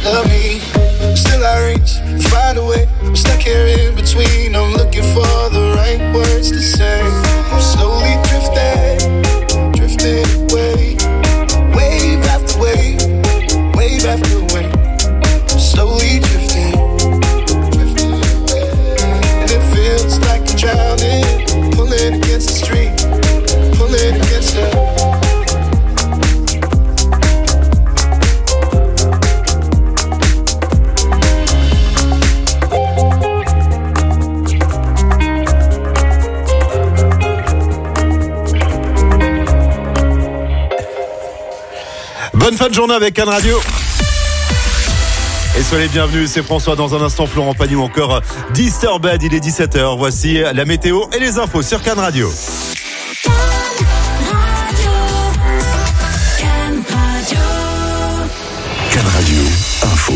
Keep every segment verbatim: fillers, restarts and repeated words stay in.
love me, but still I reach and find a way. I'm stuck here in between. I'm looking for the right words to say. I'm slowly drifting, drifting away. Wave after wave, wave after wave. I'm slowly drifting, drifting away. And it feels like I'm drowning, pulling against the stream, pulling against the. Bonne fin de journée avec Cannes Radio. Et soyez les bienvenus, c'est François. Dans un instant, Florent Pagny ou encore Disturbed. Il est dix-sept heures. Voici la météo et les infos sur Cannes Radio. Cannes Radio, info.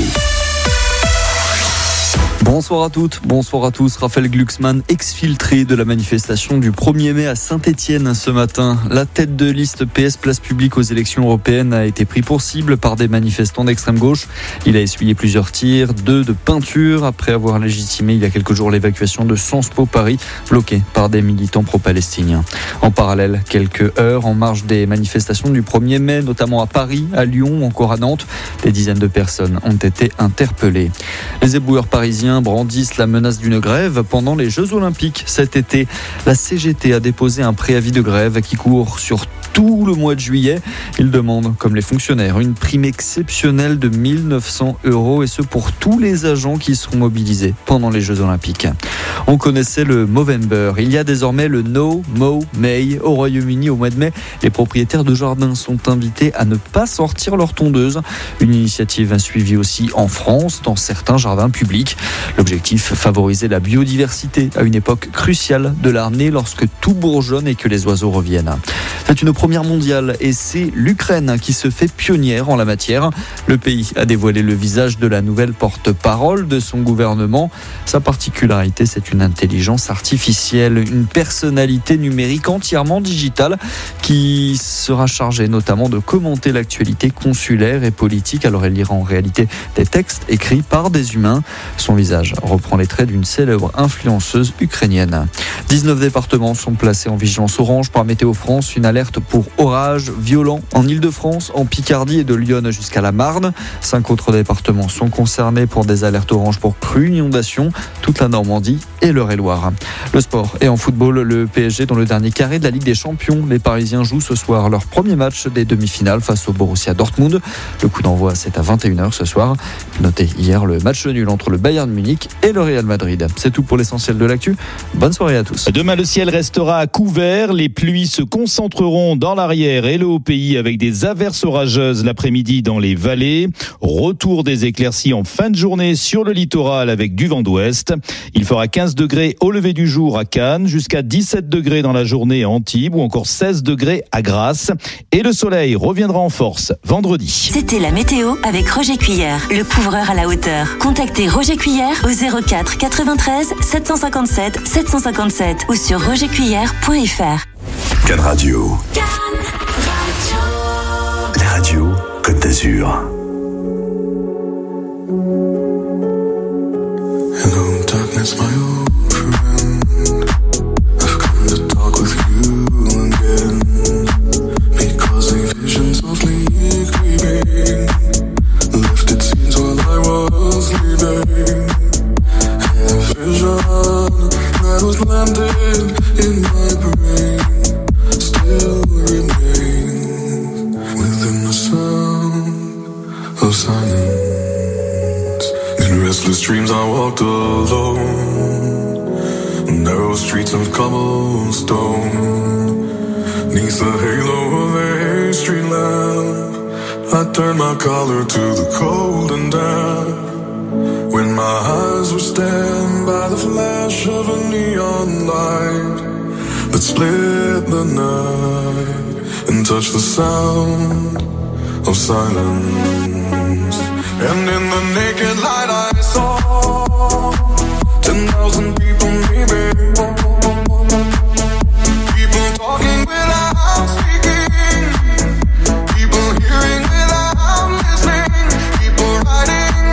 Bonsoir à toutes, bonsoir à tous. Raphaël Glucksmann, exfiltré de la manifestation du premier mai à Saint-Étienne ce matin. La tête de liste P S Place Publique aux élections européennes a été pris pour cible par des manifestants d'extrême gauche. Il a essuyé plusieurs tirs, deux de peinture, après avoir légitimé il y a quelques jours l'évacuation de Sciences Po Paris, bloquée par des militants pro-palestiniens. En parallèle, quelques heures en marge des manifestations du premier mai, notamment à Paris, à Lyon ou encore à Nantes, des dizaines de personnes ont été interpellées. Les éboueurs parisiens brandissent la menace d'une grève pendant les Jeux Olympiques cet été. La C G T a déposé un préavis de grève qui court sur tout le mois de juillet. Ils demandent, comme les fonctionnaires, une prime exceptionnelle de mille neuf cents euros et ce pour tous les agents qui seront mobilisés pendant les Jeux Olympiques. On connaissait le Movember. Il y a désormais le No Mow May au Royaume-Uni au mois de mai. Les propriétaires de jardins sont invités à ne pas sortir leur tondeuse. Une initiative suivie aussi en France dans certains jardins publics. L'objectif, favoriser la biodiversité à une époque cruciale de l'année lorsque tout bourgeonne et que les oiseaux reviennent. C'est une première mondiale et c'est l'Ukraine qui se fait pionnière en la matière. Le pays a dévoilé le visage de la nouvelle porte-parole de son gouvernement. Sa particularité, c'est une intelligence artificielle, une personnalité numérique entièrement digitale qui sera chargée notamment de commenter l'actualité consulaire et politique. Alors elle lira en réalité des textes écrits par des humains. Son visage reprend les traits d'une célèbre influenceuse ukrainienne. dix-neuf départements sont placés en vigilance orange par Météo France. Une alerte pour orages violents en Ile-de-France, en Picardie et de Lyon jusqu'à la Marne. Cinq autres départements sont concernés pour des alertes oranges pour crues, inondations, toute la Normandie et l'Eure-et-Loire. Le sport et en football, le P S G dans le dernier carré de la Ligue des Champions. Les Parisiens jouent ce soir leur premier match des demi-finales face au Borussia Dortmund. Le coup d'envoi, c'est à vingt et une heures ce soir. Notez hier le match nul entre le Bayern Munich et le Real Madrid. C'est tout pour l'essentiel de l'actu. Bonne soirée à tous. Demain, le ciel restera à couvert. Les pluies se concentreront dans l'arrière et le haut pays avec des averses orageuses l'après-midi dans les vallées. Retour des éclaircies en fin de journée sur le littoral avec du vent d'ouest. Il fera quinze degrés au lever du jour à Cannes, jusqu'à dix-sept degrés dans la journée à Antibes ou encore seize degrés à Grasse. Et le soleil reviendra en force vendredi. C'était la météo avec Roger Cuillère, le couvreur à la hauteur. Contactez Roger Cuillère au zéro quatre quatre-vingt-treize sept cent cinquante-sept sept cent cinquante-sept ou sur roger cuillère point f r. Cannes Radio. Cannes Radio. La radio Côte d'Azur. Hello darkness, my old friend. I've come to talk with you again, because a vision softly creeping left its scenes while I was sleeping. And a vision that was landed in my brain still remains within the sound of silence. In restless dreams I walked alone, narrow streets of cobblestone. Neath the halo of a street lamp, I turned my collar to the cold and damp. When my eyes were stabbed by the flash of a neon light that split the night and touched the sound of silence. And in the naked light I saw ten thousand people maybe, people talking without speaking, people hearing without listening, people writing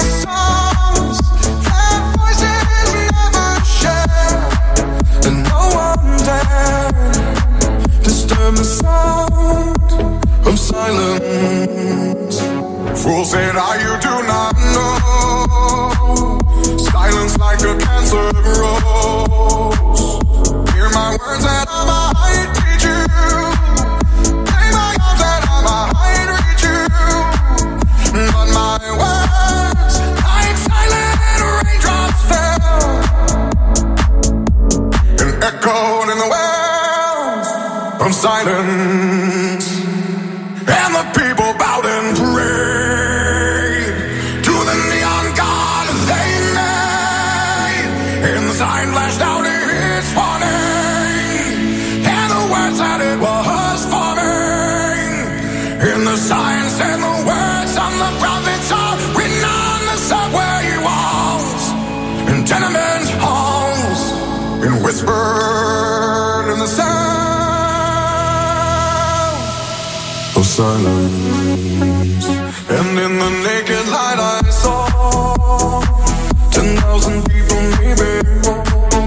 It's like a cancer grows. Hear my words and I might teach you. Play my arms and I might reach you. But my words, like silent raindrops fell and echoed in the wells of silence. And the people bowed and prayed to the neon god they made. And the sign flashed out its warning, and the words that it was forming. And the sign said the words on the prophets are written on the subway walls, in tenement halls, and whispered in the sound of silence. And in the naked light I saw ten thousand people, maybe more.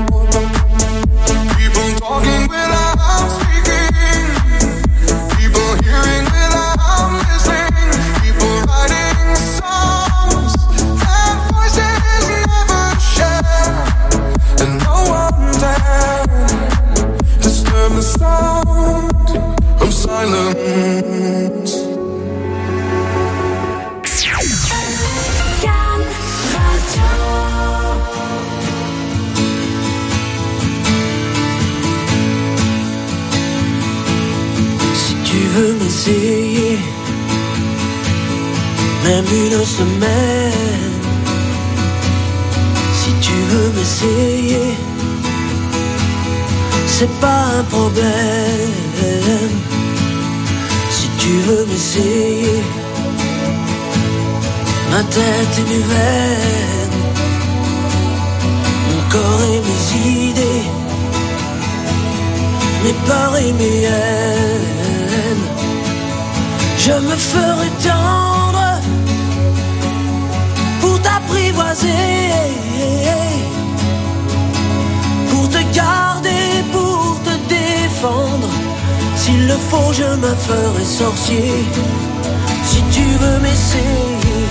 People talking without speaking, people hearing without listening, people writing songs that voices never share, and no one dared disturb the sound of silence. Si tu veux m'essayer, même une semaine. Si tu veux m'essayer, c'est pas un problème. Si tu veux m'essayer, ma tête et mes veines, mon corps et mes idées, mes peurs et mes haines. Je me ferai tendre pour t'apprivoiser, pour te garder, pour te défendre. S'il le faut, je me ferai sorcier. Si tu veux m'essayer,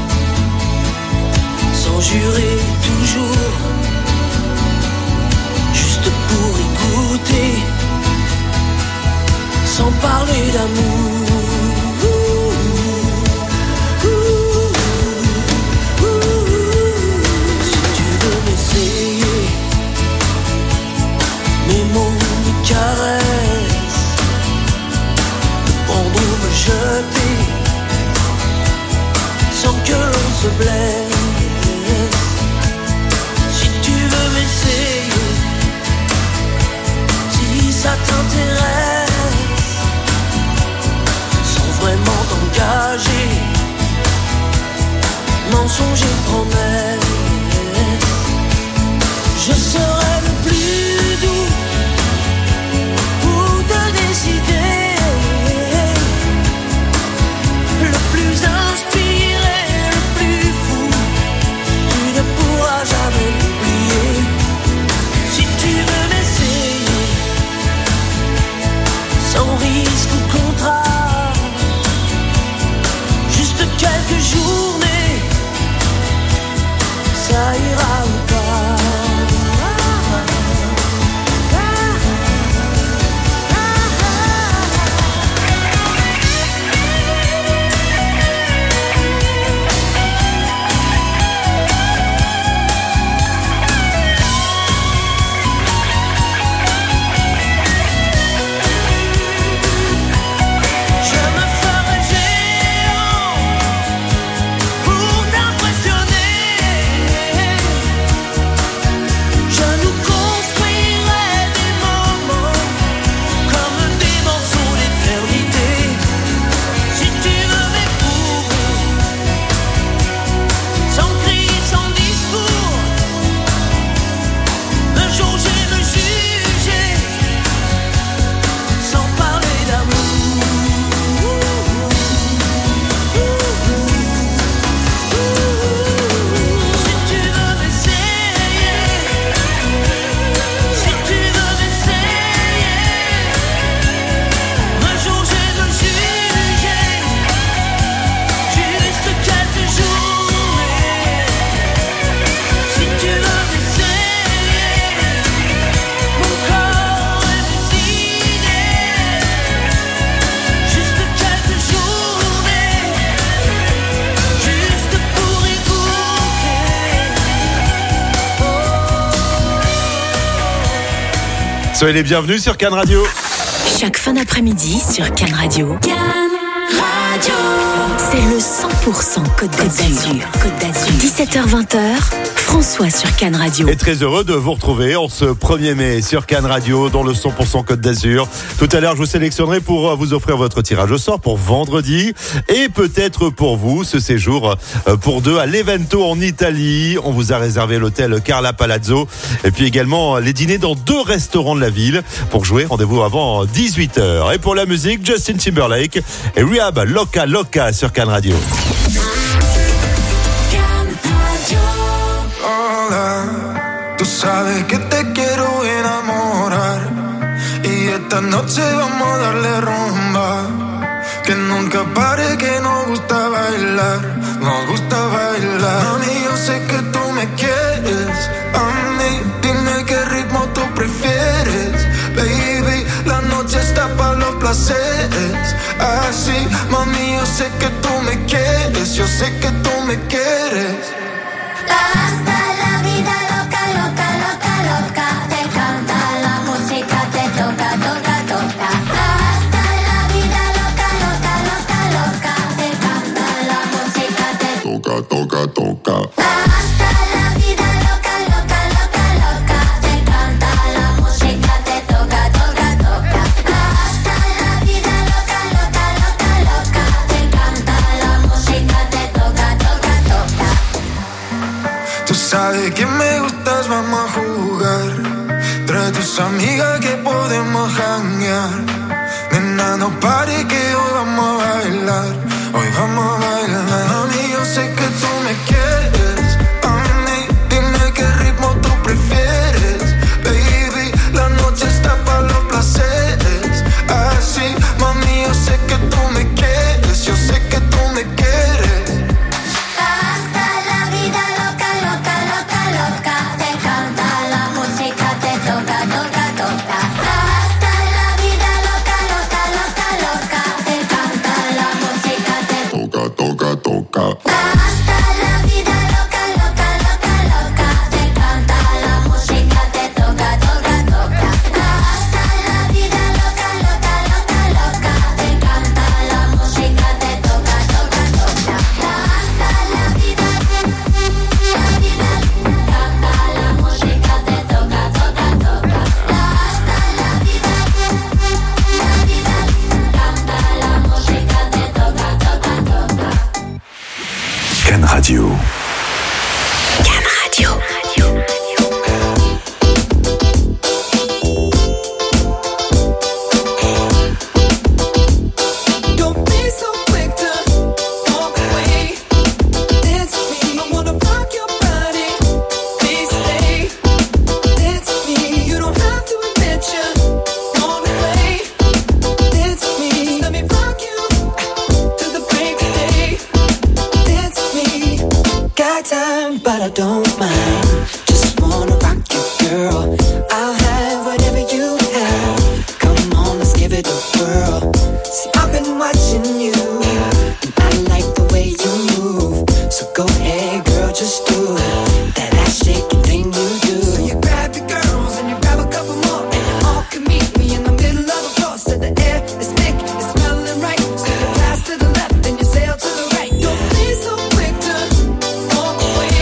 sans jurer toujours, juste pour écouter, sans parler d'amour. Si tu veux m'essayer, mes mots, mes caresses, me prendre ou me jeter, sans que l'on se blesse. Si tu veux m'essayer, si ça t'intéresse, sans vraiment t'engager, mensonge et promesse, je serai le plus doux pour te décider, le plus inspiré, le plus fou, tu ne pourras jamais l'oublier. Si tu veux m'essayer, sans risque ou contrat, juste quelques journées, Soyez les bienvenus sur Cannes Radio. Chaque fin d'après-midi sur Cannes Radio. Cannes Radio. C'est le cent pour cent Côte d'Azur. Côte d'Azur. dix-sept heures vingt, François sur Cannes Radio. Et très heureux de vous retrouver en ce premier mai sur Cannes Radio dans le cent pour cent Côte d'Azur. Tout à l'heure, je vous sélectionnerai pour vous offrir votre tirage au sort pour vendredi et peut-être pour vous ce séjour pour deux à l'Evento en Italie. On vous a réservé l'hôtel Carla Palazzo et puis également les dîners dans deux restaurants de la ville. Pour jouer, rendez-vous avant dix-huit heures. Et pour la musique, Justin Timberlake et Rehab, Loca Loca sur Cannes Radio. Tú sabes que te quiero enamorar y esta noche vamos a darle rumba, que nunca pare, que nos gusta bailar, nos gusta bailar. Mami, yo sé que tú me quieres, a mí dime qué ritmo tú prefieres, baby, la noche está para los placeres, así, mami, yo sé que tú me quieres, yo sé que tú me quieres. Hasta la vida loca, loca, loca, loca, te canta la música, te toca, toca, toca. Hasta la vida loca, loca, loca, loca, te canta la música, te toca, toca, toca. Hasta la vida loca, loca, loca, loca, te canta la música, te toca, toca, toca. Hasta la vida loca, loca, loca, loca, te canta la música, te toca, toca, toca. Tú sabes que me gustas, vamos a jugar. Trae tus amigas que podemos janguear. Nena, no pare que hoy vamos a bailar. Hoy vamos a bailar. Mami, yo sé que tú me quieres. A mí, dime qué ritmo tú prefieres. Baby, la noche está para los placeres. Así, mami, yo sé que tú me quieres. Yo sé que tú me quieres. Hasta la vida loca, loca, loca, loca, te canta la música, te toca, toca, toca. Hasta la vida loca, loca, loca, loca, te canta la música, te toca, toca, toca. Hasta la vida loca, loca, loca, loca, te canta la música, te toca, toca, toca. Hasta la vida loca, loca, loca, loca, te canta la música, te toca, toca, toca. Hasta la vida, la vida, canta la música, te toca, toca, toca. Hasta la vida, la vida, canta la música, te toca, toca, toca. Cannes Radio. Cannes Radio. Don't be so quick to walk away. Dance with me, I wanna rock your body. Please stay. Dance with me, you don't have to admit you wanna play. Dance with me, let me rock you to the break of day. Dance with me, got time, but I don't mind. Just wanna rock you, girl. I'll have whatever you have. Come on, let's give it a whirl. See, I've been watching you, and I like the way you move. So go ahead, girl, just do that ass shaking thing you do. So you grab your girls and you grab a couple more, and you all can meet me in the middle of the floor. So the air is thick, it's smelling right. So you pass to the left and you sail to the right. Don't be so quick to walk away.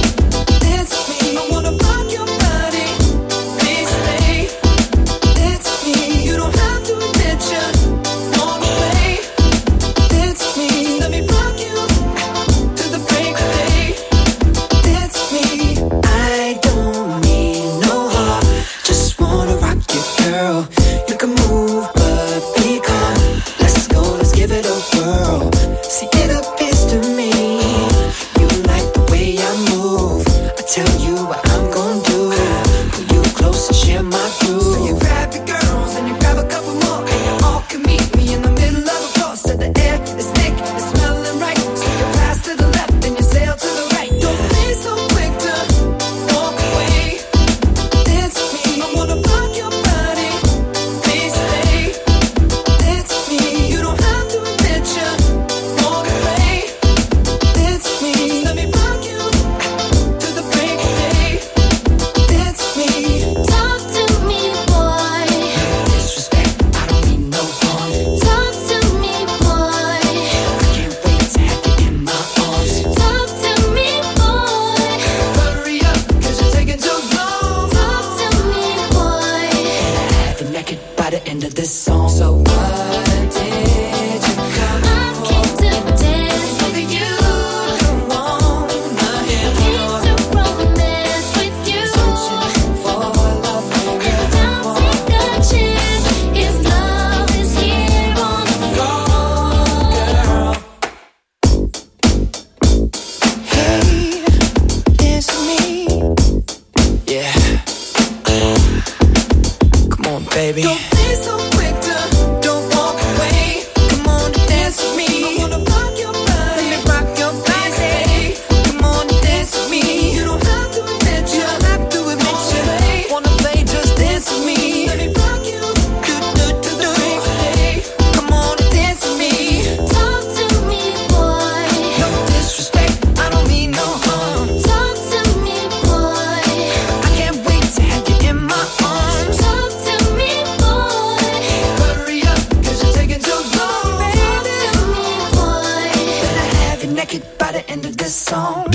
Dance with me, I wanna rock your body. Please stay. Dance with me, you don't have to admit you wanna play. Dance with me, let me rock you to the break of day. Dance with me, I don't need no heart, just wanna rock you, girl. You can move, but be calm. Let's go, let's give it a whirl. See, it appears to me you like the way I move. I tell you what I'm gonna do. Pull you close and share my groove. So you grab your girls and you grab a couple more, and you all can meet me in the middle of the floor. So the air is thick, it's smelling right. So you pass to the left and you sail to the right. Don't be so quick to walk away. Dance with me, I wanna rock your body. Please stay. Dance with me, you don't have to admit you wanna play. Dance with me, let me rock you to the break of day. Dance with me. Talk to me, boy.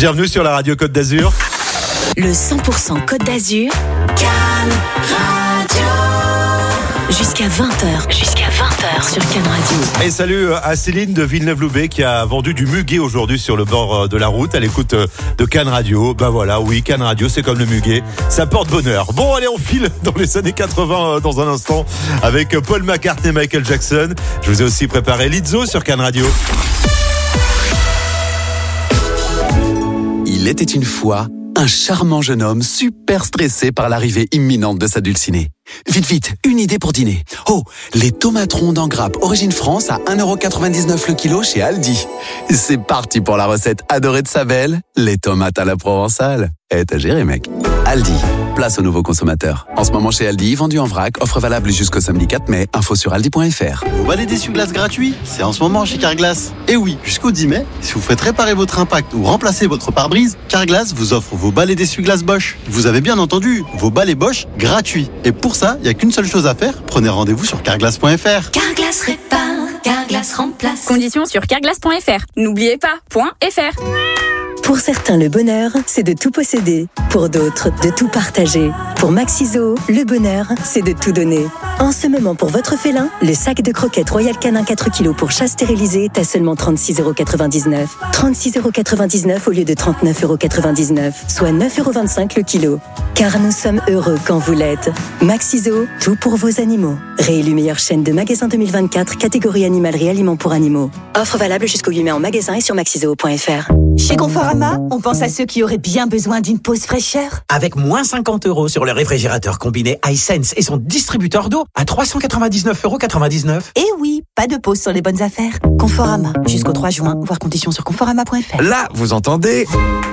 Bienvenue sur la radio Côte d'Azur. Le cent pour cent Côte d'Azur, Cannes Radio. Jusqu'à vingt heures. Jusqu'à vingt heures sur Cannes Radio. Et salut à Céline de Villeneuve-Loubet qui a vendu du muguet aujourd'hui sur le bord de la route à l'écoute de Cannes Radio. Ben voilà, oui, Cannes Radio, c'est comme le muguet, ça porte bonheur. Bon, allez, on file dans les années quatre-vingts dans un instant avec Paul McCartney et Michael Jackson. Je vous ai aussi préparé Lizzo sur Cannes Radio. Il était une fois un charmant jeune homme super stressé par l'arrivée imminente de sa dulcinée. Vite, vite, une idée pour dîner. Oh, les tomates rondes en grappe Origine France à un euro quatre-vingt-dix-neuf le kilo chez Aldi. C'est parti pour la recette adorée de sa belle, les tomates à la provençale. Eh, t'as géré, mec. Aldi, place aux nouveaux consommateurs. En ce moment chez Aldi, vendu en vrac, offre valable jusqu'au samedi quatre mai, info sur aldi point f r. Vous balai d'essuie-glace gratuit, c'est en ce moment chez Carglass. Et oui, jusqu'au dix mai, si vous faites réparer votre impact ou remplacer votre pare-brise, Carglass vous offre vos balais d'essuie-glace Bosch. Vous avez bien entendu, vos balais Bosch gratuits. Et pour ça, il n'y a qu'une seule chose à faire, prenez rendez-vous sur carglass point f r. Carglass répare, Carglass remplace. Conditions sur carglass point f r. N'oubliez pas, .fr. Pour certains, le bonheur, c'est de tout posséder. Pour d'autres, de tout partager. Pour Maxiso, le bonheur, c'est de tout donner. En ce moment, pour votre félin, le sac de croquettes Royal Canin quatre kilos pour chat stérilisé est à seulement trente-six euros quatre-vingt-dix-neuf. trente-six euros quatre-vingt-dix-neuf au lieu de trente-neuf euros quatre-vingt-dix-neuf, soit neuf euros vingt-cinq le kilo. Car nous sommes heureux quand vous l'êtes. Maxiso, tout pour vos animaux. Réélu meilleure chaîne de magasins deux mille vingt-quatre, catégorie animalerie aliments pour animaux. Offre valable jusqu'au huit mai en magasin et sur maxiso point f r. Chez Conforama, on pense à ceux qui auraient bien besoin d'une pause fraîcheur. Avec moins cinquante euros sur le réfrigérateur combiné iSense et son distributeur d'eau à trois cent quatre-vingt-dix-neuf euros quatre-vingt-dix-neuf. Et oui, pas de pause sur les bonnes affaires. Conforama, jusqu'au trois juin, voir conditions sur conforama point f r. Là, vous entendez ?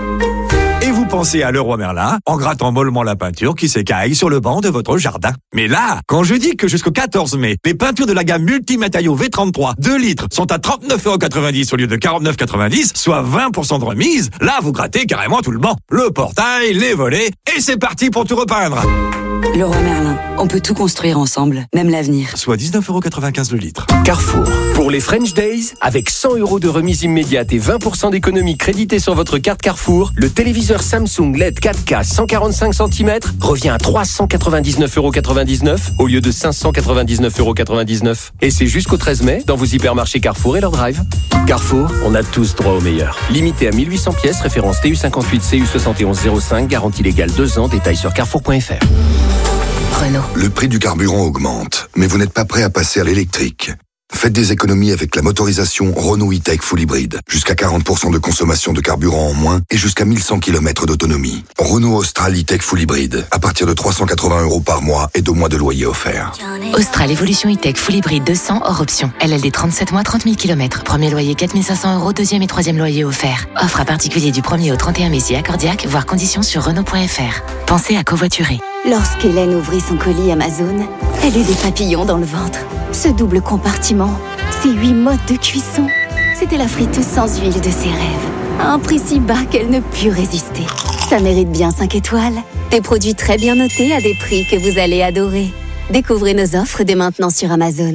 Et vous pensez à Leroy Merlin en grattant mollement la peinture qui s'écaille sur le banc de votre jardin. Mais là, quand je dis que jusqu'au quatorze mai, les peintures de la gamme Multimatériaux V trente-trois deux litres sont à trente-neuf euros quatre-vingt-dix au lieu de quarante-neuf euros quatre-vingt-dix, soit vingt pour cent de remise, là vous grattez carrément tout le banc. Le portail, les volets, et c'est parti pour tout repeindre. Leroy Merlin, on peut tout construire ensemble, même l'avenir. Soit dix-neuf euros quatre-vingt-quinze le litre. Carrefour, pour les French Days, avec cent euros de remise immédiate et vingt pour cent d'économie créditée sur votre carte Carrefour, le téléviseur Samsung L E D quatre K cent quarante-cinq centimètres revient à trois cent quatre-vingt-dix-neuf euros quatre-vingt-dix-neuf au lieu de cinq cent quatre-vingt-dix-neuf euros quatre-vingt-dix-neuf. Et c'est jusqu'au treize mai dans vos hypermarchés Carrefour et leur drive. Carrefour, on a tous droit au meilleur. Limité à mille huit cents pièces, référence T U cinquante-huit C U soixante et onze zéro cinq, garantie légale deux ans, détail sur carrefour point f r. Renault. Le prix du carburant augmente, mais vous n'êtes pas prêt à passer à l'électrique. Faites des économies avec la motorisation Renault E-Tech Full Hybrid. Jusqu'à quarante pour cent de consommation de carburant en moins et jusqu'à mille cent kilomètres d'autonomie. Renault Austral E-Tech Full Hybrid. À partir de trois cent quatre-vingts euros par mois et deux mois de loyer offert. Austral Evolution E-Tech Full Hybrid deux cents hors option. L L D trente-sept mois, trente mille kilomètres. Premier loyer quatre mille cinq cents euros, deuxième et troisième loyer offert. Offre à particulier du premier au trente et un mai si accordiaque, voir conditions sur Renault point f r. Pensez à covoiturer. Lorsqu'Hélène ouvrit son colis Amazon, elle eut des papillons dans le ventre. Ce double compartiment, ces huit modes de cuisson, c'était la friteuse sans huile de ses rêves. À un prix si bas qu'elle ne put résister. Ça mérite bien cinq étoiles. Des produits très bien notés à des prix que vous allez adorer. Découvrez nos offres dès maintenant sur Amazon.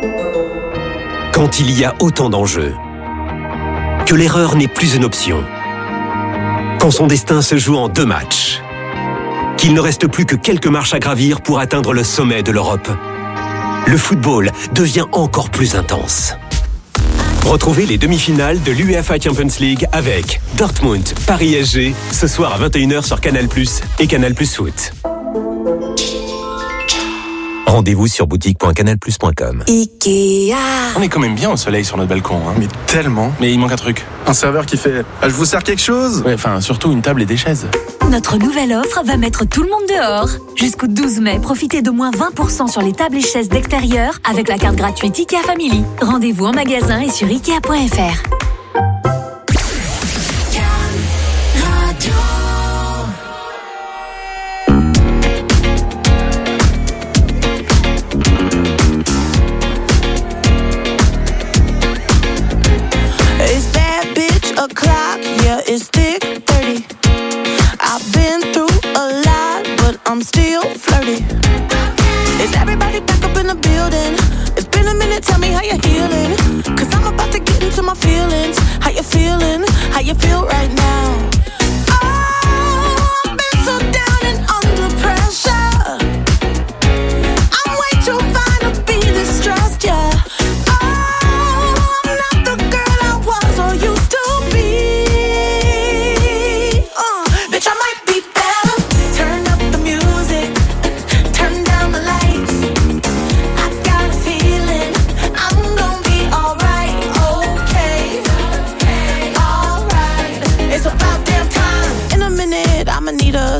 Quand il y a autant d'enjeux, que l'erreur n'est plus une option, quand son destin se joue en deux matchs, qu'il ne reste plus que quelques marches à gravir pour atteindre le sommet de l'Europe, le football devient encore plus intense. Retrouvez les demi-finales de l'UEFA Champions League avec Dortmund, Paris S G, ce soir à vingt et une heures sur Canal plus, et Canal plus Foot. Rendez-vous sur boutique point canal plus point com. Ikea. On est quand même bien au soleil sur notre balcon, hein. Mais tellement. Mais il manque un truc. Un serveur qui fait ah, « Je vous sers quelque chose ?» Ouais, enfin, surtout une table et des chaises. Notre nouvelle offre va mettre tout le monde dehors. Jusqu'au douze mai, profitez de moins vingt pour cent sur les tables et chaises d'extérieur avec la carte gratuite Ikea Family. Rendez-vous en magasin et sur ikea point f r. O'clock, yeah, it's thick thirty. I've been through a lot, but I'm still flirty. Is everybody back up in the building? It's been a minute, tell me how you're healing. Cause I'm about to get into my feelings. How you feeling? How you feel right now?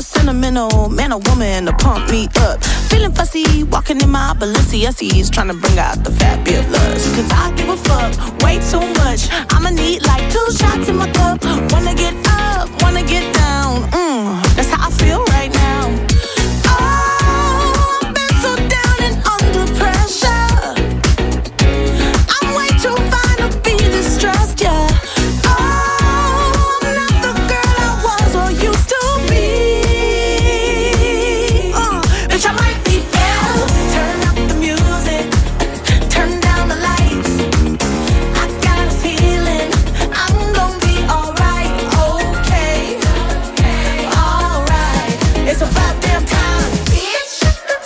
sentimental man or woman to pump me up. Feeling fussy, walking in my Balenciennes, trying to bring out the fabulous. Cause I give a fuck way too much. I'ma need like two shots in my cup. Wanna get up, wanna get down. Mm, that's how I feel right now. Oh, I've been so down and under pressure. I'm way too fine to be distressed, yeah. Oh, I'm not the girl I was or used to be. Uh, bitch, I might be down. Turn up the music, turn down the lights. I got a feeling I'm gonna be alright, okay, alright. It's about damn time, bitch.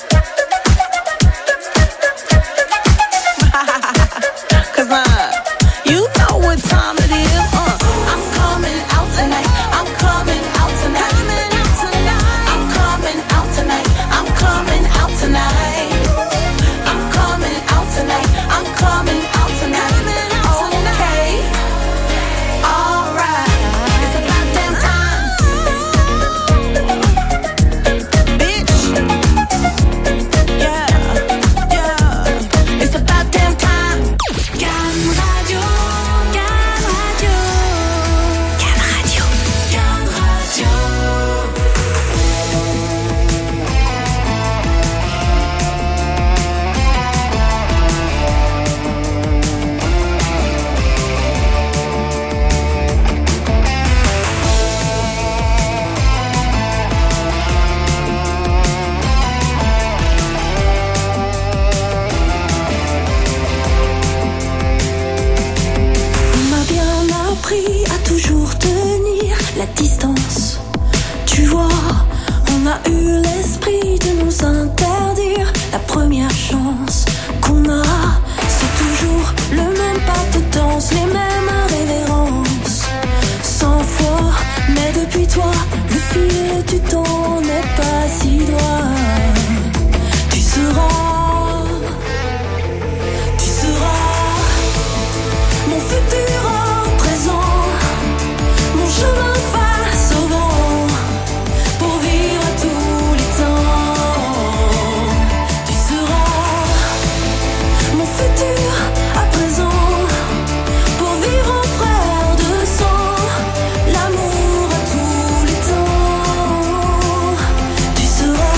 Cause uh, you know what time it is. Uh, I'm coming out tonight. I'm coming out tonight. I'm coming out tonight. I'm coming out tonight. I'm coming out tonight. I'm coming out tonight. Okay, alright. It's about damn time, bitch. Yeah, yeah. It's about damn time. Can Radio, Can Radio, Can Radio, Can Radio. On m'a bien appris à toujours tenir la distance. Tu vois, on a eu l'esprit de nous interdire la première chance qu'on a. C'est toujours le même pas de danse, les mêmes révérences. Cent fois, mais depuis toi, le fil du temps n'est pas si droit. Tu seras, tu seras mon futur en présent, mon chemin face au vent, pour vivre à tous les temps. Tu seras mon futur à présent, pour vivre en frère de sang, l'amour à tous les temps. Tu seras.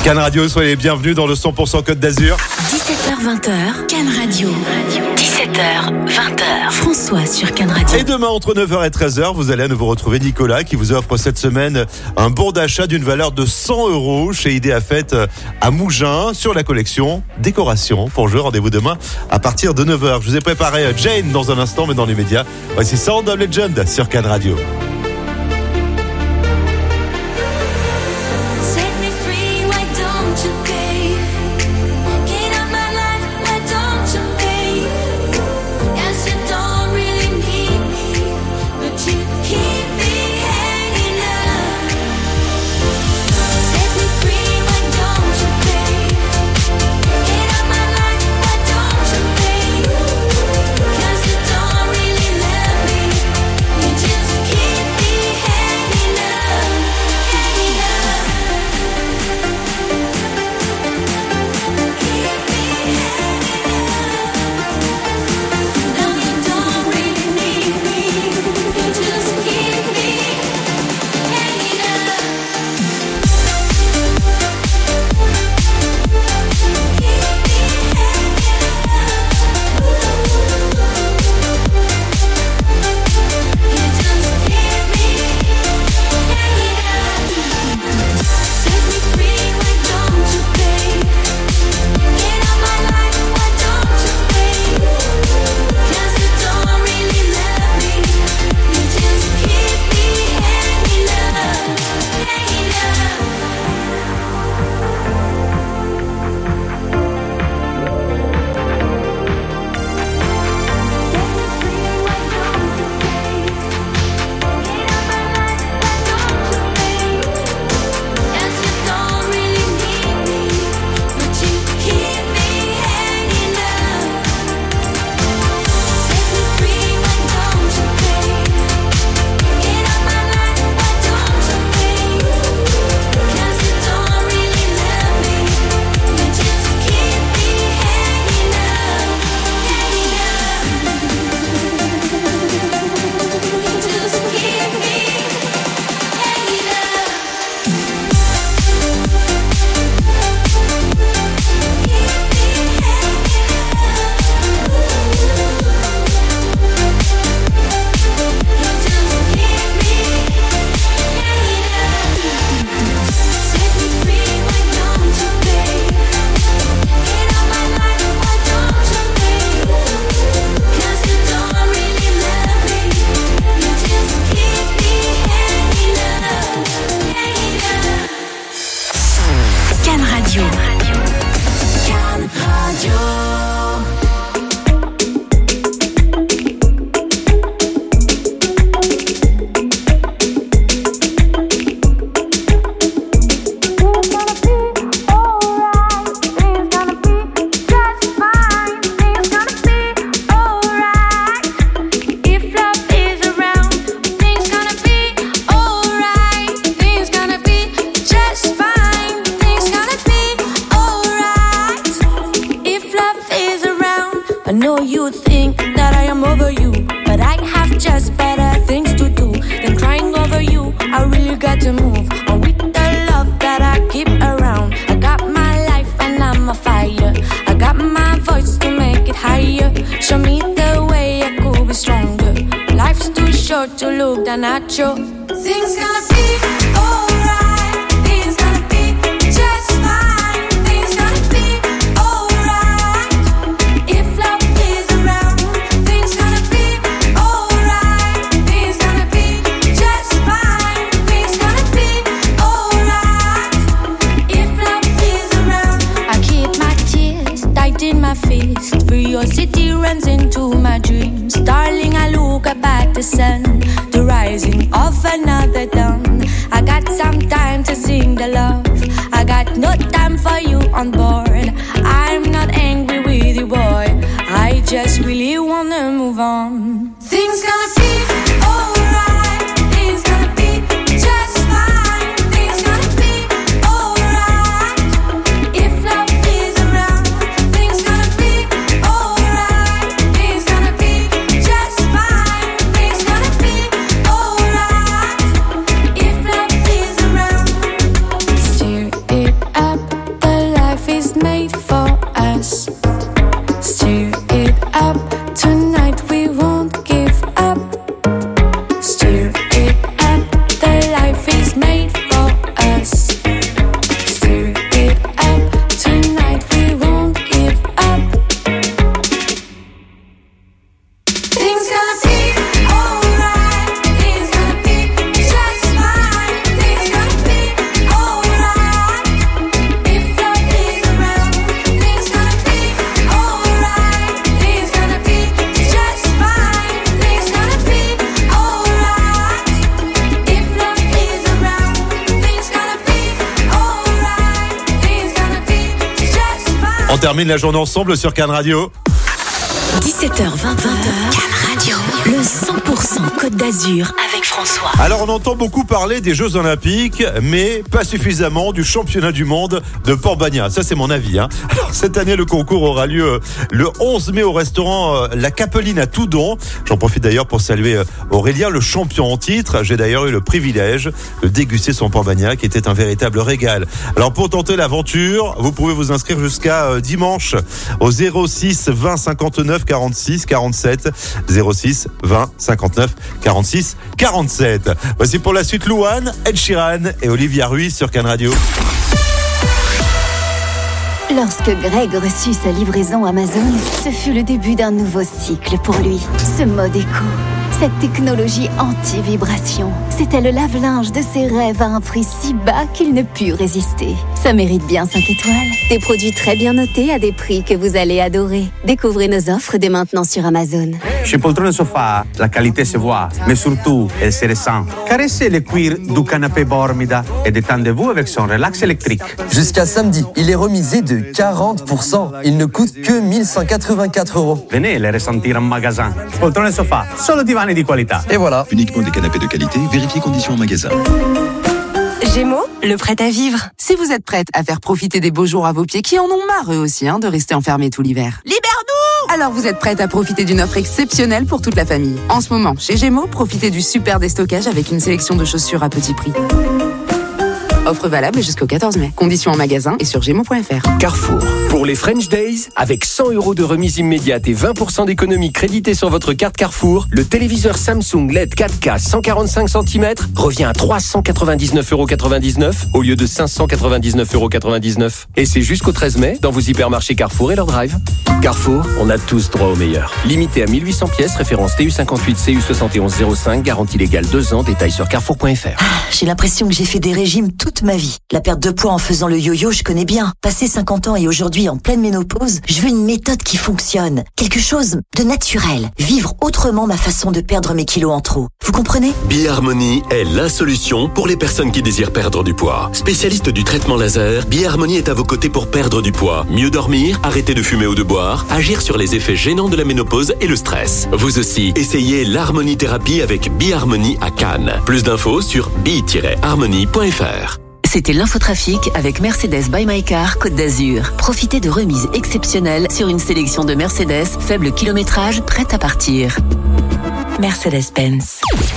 Cannes Radio, soyez les bienvenus dans le cent pour cent Côte d'Azur. dix-sept heures vingt, Cannes Radio. dix-sept heures vingt, François sur Cannes Radio. Et demain, entre neuf heures et treize heures, vous allez à nouveau retrouver Nicolas qui vous offre cette semaine un bon d'achat d'une valeur de cent euros chez Idéa Fête à Mougins sur la collection décoration. Pour jouer, rendez-vous demain à partir de neuf heures. Je vous ai préparé Jane dans un instant, mais dans les médias, voici Sound of Legend sur Cannes Radio. Up termine la journée ensemble sur Cannes Radio. dix-sept heures vingt, Cannes Radio, le cent pour cent Côte d'Azur avec François. Alors on entend beaucoup parler des Jeux Olympiques, mais pas suffisamment du championnat du monde de Port-Bagnas. Ça c'est mon avis. Hein. Alors cette année le concours aura lieu le onze mai au restaurant La Capeline à Toudon. J'en profite d'ailleurs pour saluer Aurélien, le champion en titre. J'ai d'ailleurs eu le privilège de déguster son Port-Bagnas qui était un véritable régal. Alors pour tenter l'aventure, vous pouvez vous inscrire jusqu'à dimanche au zéro six vingt cinquante-neuf quarante-six quarante-sept zéro six vingt cinquante-neuf quarante-six quarante-sept. Voici pour la suite Louane, Ed Sheeran et Olivia Ruiz sur Cannes Radio. Lorsque Greg reçut sa livraison Amazon, ce fut le début d'un nouveau cycle pour lui. Ce mode éco, cette technologie anti-vibration, c'était le lave-linge de ses rêves à un prix si bas qu'il ne put résister. Ça mérite bien cinq étoiles. Des produits très bien notés à des prix que vous allez adorer. Découvrez nos offres dès maintenant sur Amazon. Chez Poltrone Sofa, la qualité se voit, mais surtout, elle se ressent. Caressez le cuir du canapé Bormida et détendez-vous avec son relax électrique. Jusqu'à samedi, il est remisé de quarante pour cent. Il ne coûte que mille cent quatre-vingt-quatre euros. Venez les ressentir en magasin. Poltrone Sofa, solo divani di qualità. Et voilà. Uniquement des canapés de qualité, vérifiez conditions en magasin. Gémeaux, le prêt à vivre. Si vous êtes prête à faire profiter des beaux jours à vos pieds qui en ont marre eux aussi hein, de rester enfermés tout l'hiver. Libère-nous! Alors vous êtes prête à profiter d'une offre exceptionnelle pour toute la famille. En ce moment, chez Gémeaux, profitez du super déstockage avec une sélection de chaussures à petit prix. Offre valable jusqu'au quatorze mai. Conditions en magasin et sur gémeaux point f r. Carrefour. Pour les French Days, avec cent euros de remise immédiate et vingt pour cent d'économie créditée sur votre carte Carrefour, le téléviseur Samsung L E D quatre K cent quarante-cinq centimètres revient à trois cent quatre-vingt-dix-neuf euros quatre-vingt-dix-neuf au lieu de cinq cent quatre-vingt-dix-neuf euros quatre-vingt-dix-neuf. Et c'est jusqu'au treize mai dans vos hypermarchés Carrefour et leur drive. Carrefour, on a tous droit au meilleur. Limité à mille huit cents pièces, référence T U cinquante-huit C U soixante et onze zéro cinq, garantie légale deux ans, détails sur carrefour point f r. Ah, j'ai l'impression que j'ai fait des régimes toute ma vie. La perte de poids en faisant le yo-yo, je connais bien. Passé cinquante ans et aujourd'hui en pleine ménopause, je veux une méthode qui fonctionne. Quelque chose de naturel. Vivre autrement ma façon de perdre mes kilos en trop. Vous comprenez ? Biharmonie est la solution pour les personnes qui désirent perdre du poids. Spécialiste du traitement laser, Biharmonie est à vos côtés pour perdre du poids, mieux dormir, arrêter de fumer ou de boire, agir sur les effets gênants de la ménopause et le stress. Vous aussi, essayez l'harmonie-thérapie avec Biharmonie à Cannes. Plus d'infos sur bi tiret harmonie point f r. C'était l'infotrafic avec Mercedes by My Car Côte d'Azur. Profitez de remises exceptionnelles sur une sélection de Mercedes faible kilométrage prête à partir. Mercedes-Benz.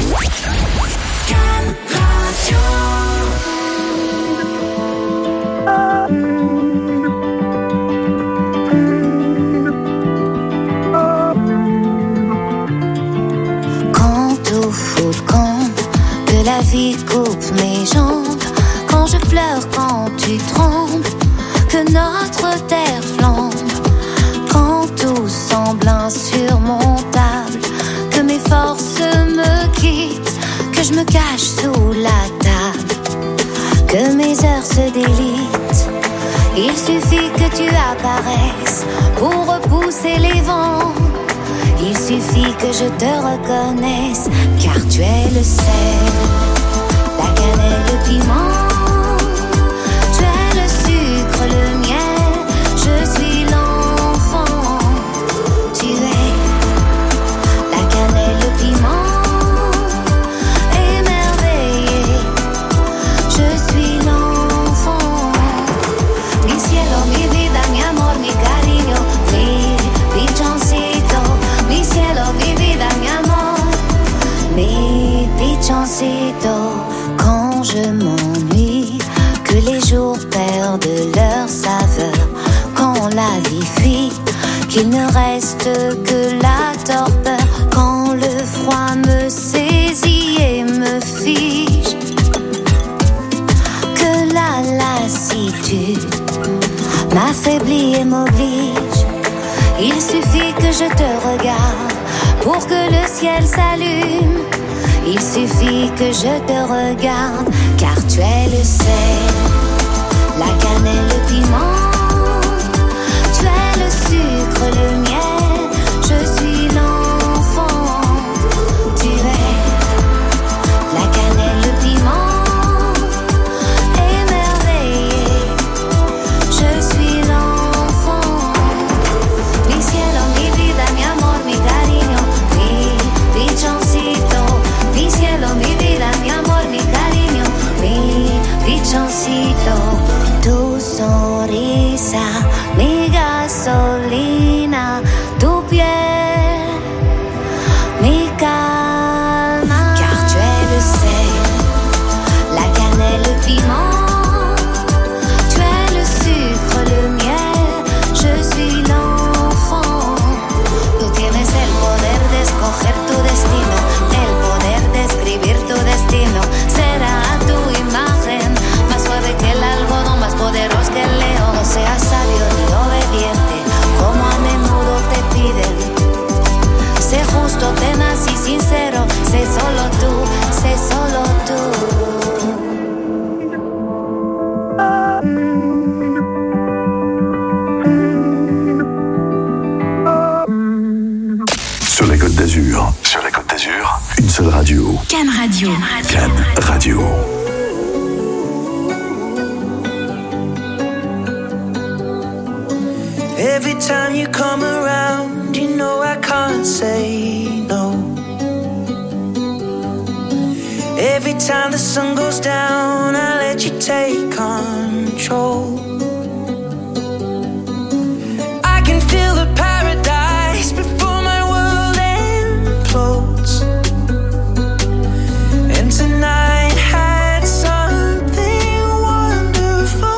Quand tout fout le camp, que la vie coupe mes jambes. Quand je pleure, quand tu trembles, que notre terre flambe. Quand tout semble insurmontable, que mes forces me quittent, que je me cache sous la table, que mes heures se délitent. Il suffit que tu apparaisses pour repousser les vents. Il suffit que je te reconnaisse, car tu es le sel, la cannelle, le piment. Le miel, je suis l'enfant. Tu es la cannelle, le piment, émerveillé. Je suis l'enfant. Mi cielo, mi vida, mi amor, mi cariño, mi pichoncito. Mi cielo, mi vida, mi amor, mi pichoncito. Quand je m'ennuie, que les jours perdent leur saveur, quand la vie fuit, qu'il ne reste que la torpeur, quand le froid me saisit et me fige, que la lassitude m'affaiblit et m'oblige. Il suffit que je te regarde pour que le ciel s'allume. Il suffit que je te regarde, car tu es le sel, la cannelle, le piment. Tu es le sucre, le miel. Je suis l'enfant. Tu es la cannelle, le piment, émerveillé. Je suis l'enfant. despacito. Tu sonrisa, mi gasolina, tu piel, mi calma. Car tu es le sel, la cannelle, le piment. Tu es le sucre, le miel, je suis l'enfant. Tú tienes el poder de escoger tu destino, el poder de escribir tu destino. Será tu imagen, más suave que el algodón, más poderoso que el león. No seas sabio ni obediente, como a menudo te piden. Sé justo, tenaz y sincero, sé solo tú, sé solo tú. Sur la Côte d'Azur, sur la Côte d'Azur, une seule radio. Can Radio. Can Radio. Every time you come around, you know I can't say no. Every time the sun goes down, I let you take control. I can feel the paradise before my world implodes. And tonight had something wonderful.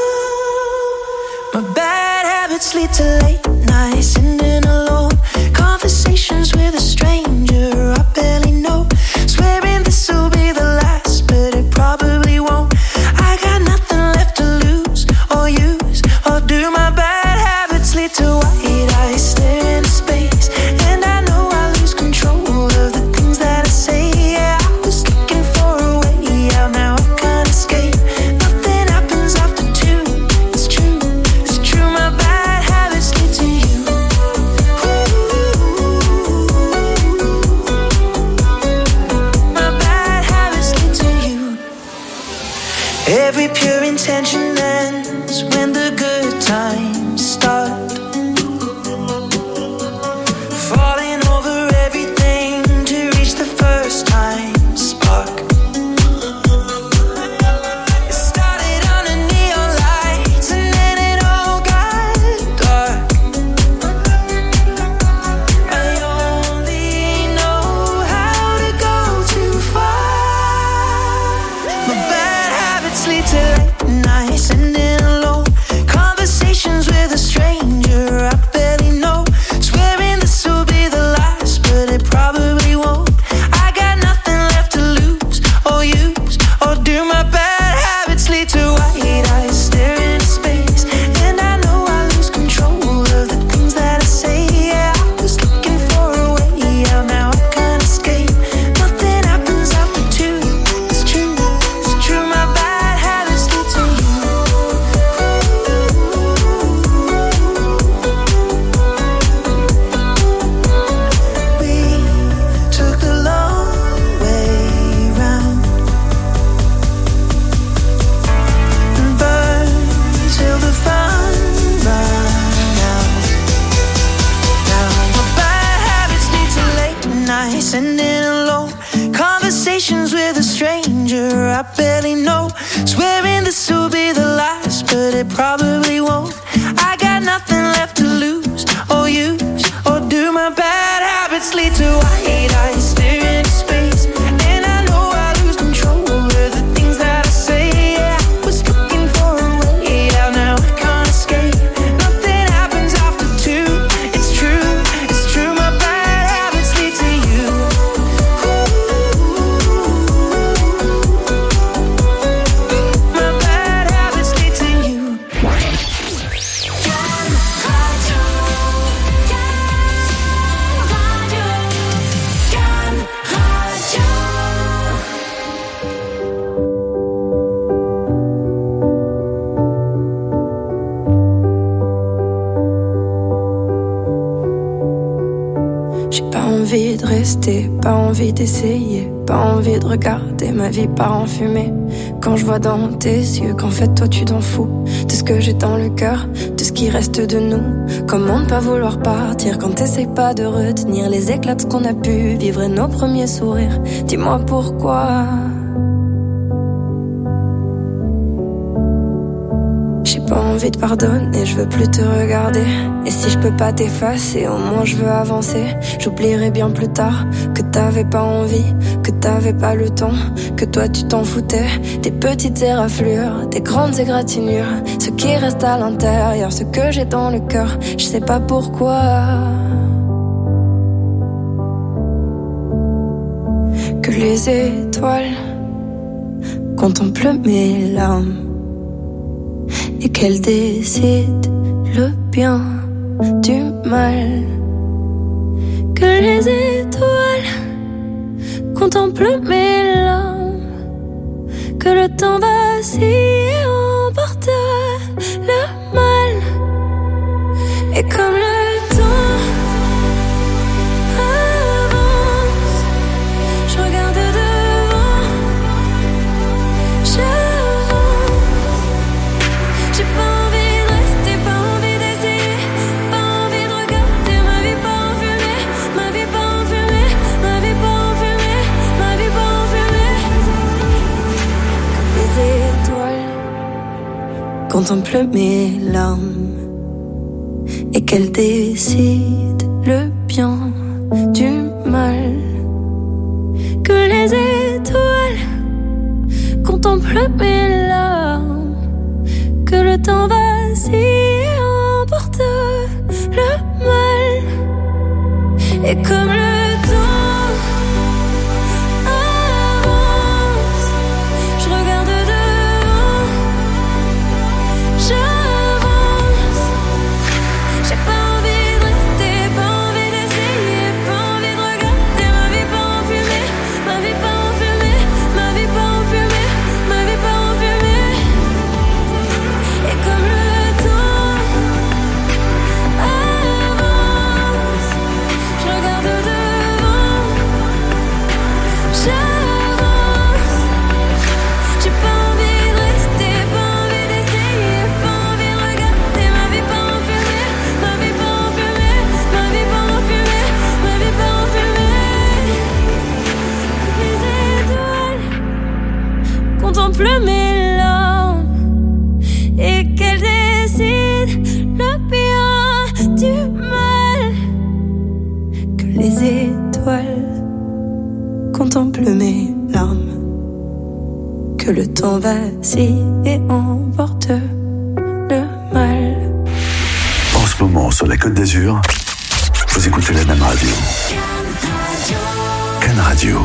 My bad habits lead to late nights, sitting alone. Conversations with a stranger I barely know. Swearing this will be the last, but it probably won't. I got nothing left to lose or use or do. My bad habits lead to white eyes stare into space, and I know I lose control of the things that I say. Yeah, I was looking for a way out, now I can't escape. Nothing happens after two. It's true, it's true. My bad habits lead to you. My bad habits lead to you. Every pure intention ends when the good times start. Falling over everything to reach the first time spark. It started under neon lights and then it all got dark. I only know how to go too far. My bad habits lead to late nights, sitting alone. Conversations with a stranger I barely know. Swearing this will be the last, but it probably won't. I got nothing left to lose or use or do. My bad habits lead to white eyes staring into space, and I know I lose control of the things that I say. Yeah, I was looking for a way out, now I can't escape. Nothing happens after two. It's true, it's true. My bad habits lead to you. We took the long way round and burned till the fun ran out. Now my bad habits lead to late nights, sitting alone. Conversations with a stranger I barely know. Swearing this will be the last, but it probably won't. I got nothing left to lose or use or do. My bad habits lead to white eyes staring into space, and I know I lose control of the things that I say. Yeah, I was looking for a way out, now I can't escape. Nothing happens after two. It's true, it's true. My bad habits lead to you. My bad habits lead to you. J'ai pas envie de rester, pas envie d'essayer, pas envie de regarder ma vie part en fumée. Quand je vois dans tes yeux qu'en fait toi tu t'en fous de ce que j'ai dans le cœur, de ce qui reste de nous. Comment ne pas vouloir partir quand t'essayes pas de retenir les éclats de ce qu'on a pu vivre et nos premiers sourires. Dis-moi pourquoi. envie de pardonner, je veux plus te regarder. Et si je peux pas t'effacer, au moins je veux avancer. J'oublierai bien plus tard que t'avais pas envie, que t'avais pas le temps, que toi tu t'en foutais. Des petites éraflures, des grandes égratignures, ce qui reste à l'intérieur, ce que j'ai dans le cœur, je sais pas pourquoi. Que les étoiles contemplent mes larmes et qu'elles décident le bien du mal. Que les étoiles contemplent mes larmes, que le temps vacille et emporte le mal. Et comme le temps avance, je regarde devant, j'avance. J'ai pas envie de rester, pas envie d'essayer, pas envie de regarder ma vie pas en fumée, ma vie pas en fumée, ma vie pas en fumée, ma vie pas en fumée. Comme les étoiles contemplent mes larmes et qu'elles décident le bien du mal. Que les étoiles contemplent mes larmes, que le temps vacille et emporte le mal. Et comme le temps avance, je regarde devant, j'avance. J'ai pas envie de rester, pas envie d'essayer, pas envie de regarder ma vie pas en fumée, ma vie pas en fumée, ma vie pas en fumée, ma vie pas en fumée. Et comme le temps avance, je regarde devant, j'avance. J'ai pas envie de rester, pas envie d'essayer, pas envie de regarder ma vie pas en fumée, ma vie pas en fumée, ma vie pas en fumée, ma vie pas en fumée. Les étoiles contemplent mes larmes et qu'elles décident le bien du mal. Que les étoiles contemplent mes larmes, que le temps vacille et emporte le mal. En ce moment, sur la Côte d'Azur, vous écoutez la même radio. Can Radio.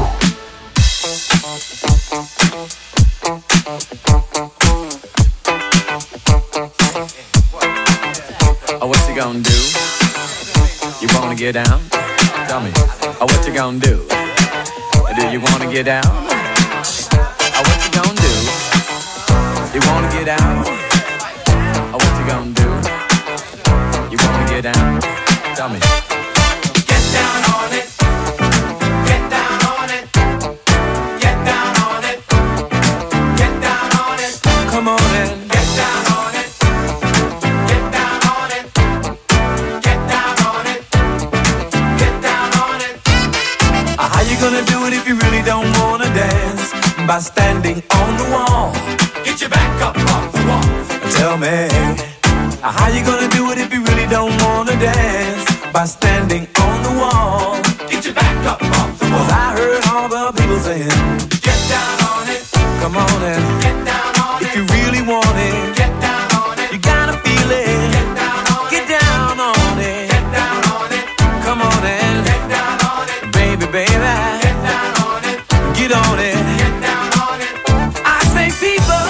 Oh, what you gonna do? You wanna get down? Tell me. Oh, what you gonna do? Do you wanna get down? Oh, what you gonna do? You wanna get down? Oh, what you gonna do? You wanna get down? Tell me. Get down on it. Get down on it. Get down on it. Get down on it. Come on in. Get down on it. Get down on it. Get down on it. Get down on it. Uh, How you gonna do it if you really don't wanna dance? By standing on the wall. Get your back up off the wall. Tell me. uh, How you gonna do it if you really don't wanna dance? By standing on the wall. Get your back up off the wall. 'Cause I heard all the people saying, get down on it. Come on and get down on it. If you really want it, get down on it. You gotta feel it. Get down on it. Get down on it. Get down on it. Come on and get down on it. Baby, baby. Get down on it. Get on it. Get down on it. I say people.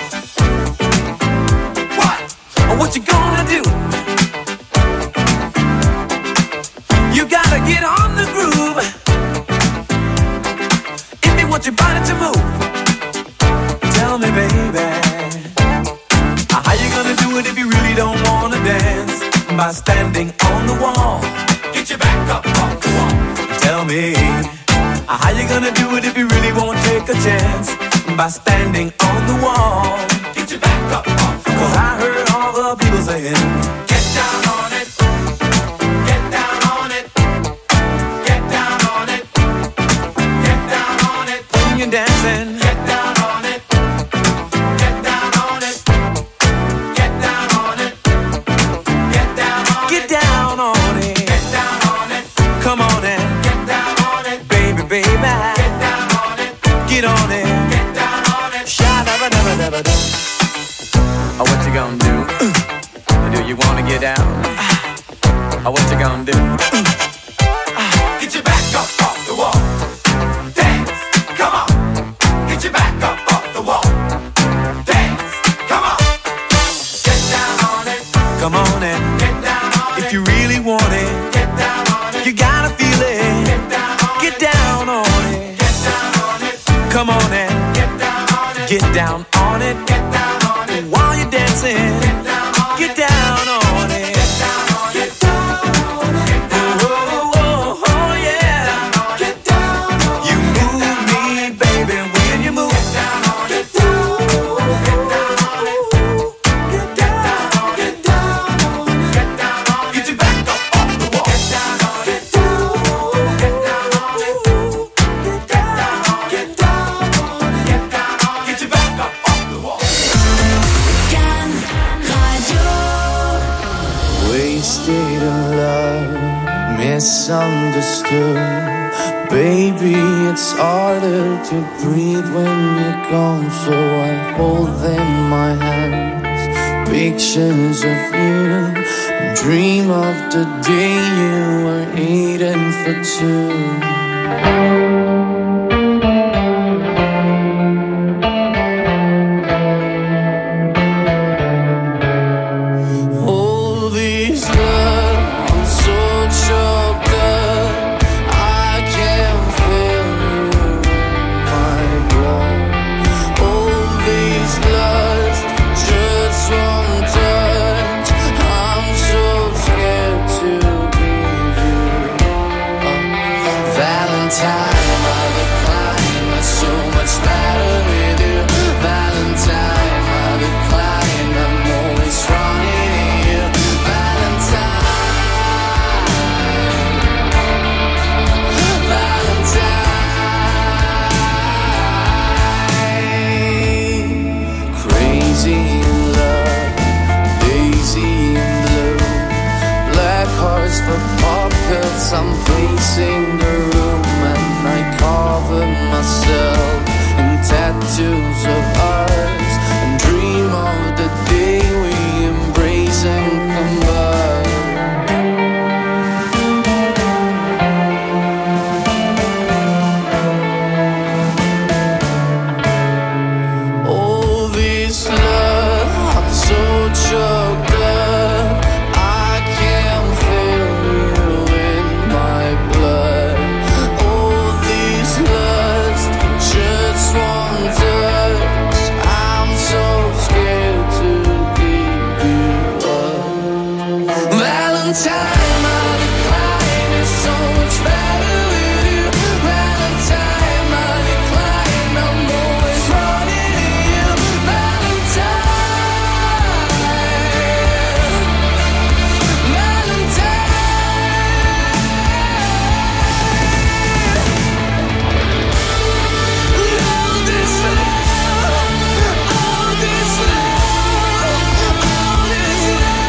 What? What you gonna do? You gotta get on the groove. If you want your body to move. Tell me, baby. How you gonna do it if you really don't wanna dance? By standing on the wall. Get your back up off the wall. Tell me. How you gonna do it if you really won't take a chance? By standing on the wall. Get your back up off the wall. 'Cause I heard all the people saying, get down on it. Get down on it. Get down on it. Get down on it. When you're dancing. Get down on it. Get down on it. Get down on Oh, what you gonna do? Do you wanna get down? Oh, what you gonna do? Get your back up off the wall. Dance, come on. Get your back up off the wall. Dance, come on. Get down on it. Come on and Get down on it. if you really want it, Get down on it. you gotta feel it. Get down on Get it. down on it. Get down on it. Come on and Get down on it. get down on it. Get down on it. While you're dancing, Get down on get it. down on it. Get down on it. Get down on it. Oh, oh, oh, yeah. Get down on it. You move me, baby, when you move. Get down on it. Get down on it. Get down on it. Get down on it. Get down on it. Get your back up off the wall. Get down on it. Get down on it. Get down on it. Get down on it. Get down on it. Get down on it. Get your back up off the wall. Can Radio. Wasted in love, misunderstood. Baby, it's harder to breathe when you're gone. So I hold in my hands pictures of you and dream of the day you were eating for two. All these love, I'm so choked up. I can't feel you in my blood. All these lust, just one touch. I'm so scared to leave you. Uh, Valentine, I decline. It's so much better with you. Valentine, I decline. I'm always running to you. Valentine, crazy in love, lazy in blue, black hearts for pockets. I'm pacing the room and I cover myself in tattoos of ours and dream of the day we embrace and combine. All this love, I'm so choked up. I can't feel you in my blood. All this lust, just one touch. I'm so scared to give you up. Valentine, my decline is so much better with you. Valentine, my decline, I'm always running to you. Valentine, Valentine. All this love, all this love, all this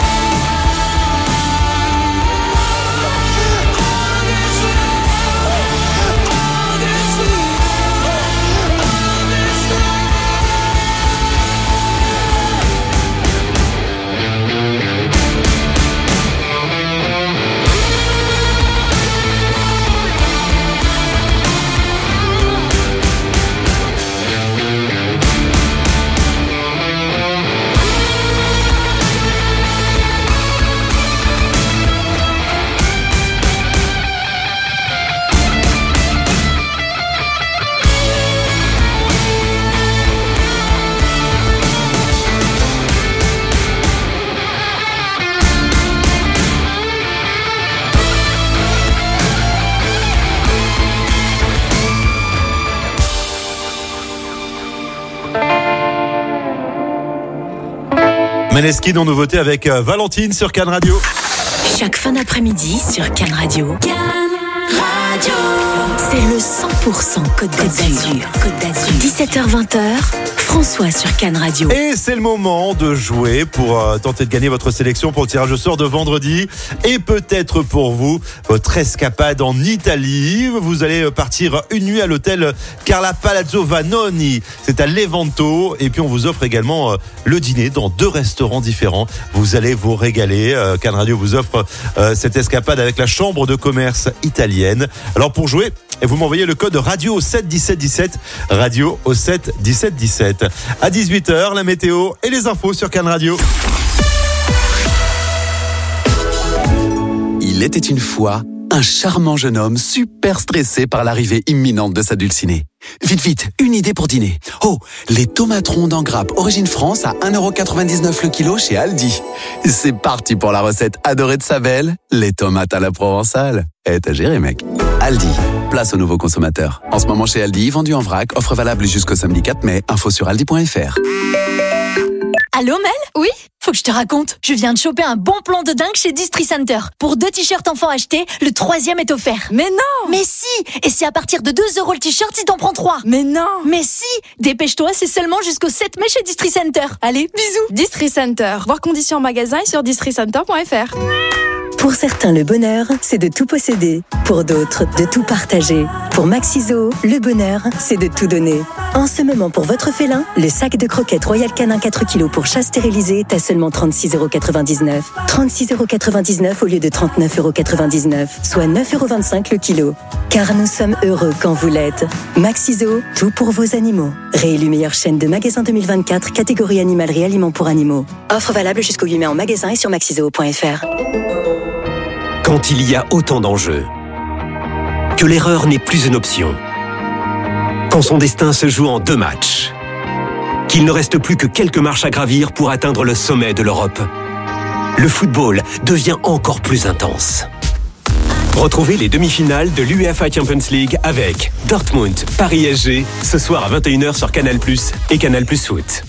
Maneskin en nouveauté avec euh, Valentine sur Can Radio. Chaque fin d'après-midi sur Can Radio. Can Radio. C'est le cent pour cent Côte d'Azur. Côte d'Azur. dix-sept heures vingt. François sur Cannes Radio. Et c'est le moment de jouer pour euh, tenter de gagner votre sélection pour le tirage au sort de vendredi. Et peut-être pour vous, votre escapade en Italie. Vous allez partir une nuit à l'hôtel Carla Palazzo Vanoni. C'est à Levanto. Et puis on vous offre également euh, le dîner dans deux restaurants différents. Vous allez vous régaler. Euh, Cannes Radio vous offre euh, cette escapade avec la chambre de commerce italienne. Alors pour jouer, vous m'envoyez le code radio au sept dix-sept dix-sept. Radio au sept dix-sept dix-sept. À dix-huit heures, la météo et les infos sur Cannes Radio. Il était une fois un charmant jeune homme super stressé par l'arrivée imminente de sa dulcinée. Vite, vite, une idée pour dîner. Oh, les tomates rondes en grappe origine France à un euro quatre-vingt-dix-neuf le kilo chez Aldi. C'est parti pour la recette adorée de sa belle, les tomates à la provençale. Eh, t'as géré, mec. Aldi, place aux nouveaux consommateurs. En ce moment chez Aldi, vendu en vrac, offre valable jusqu'au samedi quatre mai. Info sur aldi point f r. Allô Mel ? Oui ? Faut que je te raconte. Je viens de choper un bon plan de dingue chez Distri Center. Pour deux t-shirts enfants achetés, le troisième est offert. Mais non ! Mais si ! Et c'est à partir de deux euros le t-shirt si t'en prends trois. Mais non ! Mais si ! Dépêche-toi, c'est seulement jusqu'au sept mai chez Distri Center. Allez, bisous. Distri Center. Voir conditions en magasin et sur distri center point f r. Pour certains, le bonheur, c'est de tout posséder. Pour d'autres, de tout partager. Pour Maxiso, le bonheur, c'est de tout donner. En ce moment, pour votre félin, le sac de croquettes Royal Canin quatre kilos pour chat stérilisé est à seulement trente-six euros quatre-vingt-dix-neuf. trente-six euros quatre-vingt-dix-neuf au lieu de trente-neuf euros quatre-vingt-dix-neuf, soit neuf euros vingt-cinq le kilo. Car nous sommes heureux quand vous l'êtes. Maxiso, tout pour vos animaux. Réélu meilleure chaîne de magasins deux mille vingt-quatre, catégorie animalerie aliments pour animaux. Offre valable jusqu'au huit mai en magasin et sur maxiso point f r. Quand il y a autant d'enjeux, que l'erreur n'est plus une option, quand son destin se joue en deux matchs, qu'il ne reste plus que quelques marches à gravir pour atteindre le sommet de l'Europe, le football devient encore plus intense. Retrouvez les demi-finales de l'UEFA Champions League avec Dortmund, Paris S G, ce soir à vingt et une heures sur Canal plus, et Canal plus Foot.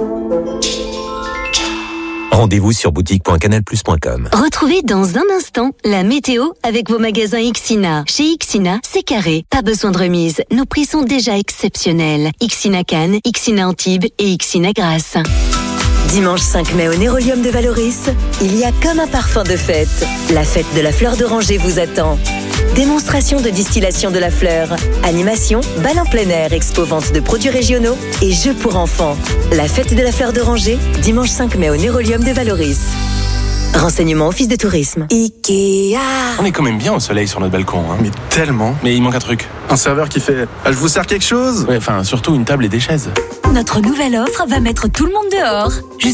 Rendez-vous sur boutique point canal plus point com. Retrouvez dans un instant la météo avec vos magasins Ixina. Chez Ixina, c'est carré, pas besoin de remise. Nos prix sont déjà exceptionnels. Ixina Cannes, Ixina Antibes et Ixina Grasse. Dimanche cinq mai au Nérolium de Valoris, il y a comme un parfum de fête. La fête de la fleur d'oranger vous attend. Démonstration de distillation de la fleur, animation, bal en plein air, expo vente de produits régionaux et jeux pour enfants. La fête de la fleur d'oranger, dimanche cinq mai au Nérolium de Valoris. Renseignements Office de tourisme. Ikea. On est quand même bien au soleil sur notre balcon. Hein. Mais tellement. Mais il manque un truc. Un serveur qui fait ah, « Je vous sers quelque chose ?» Ouais, enfin, surtout une table et des chaises. Notre nouvelle offre va mettre tout le monde dehors.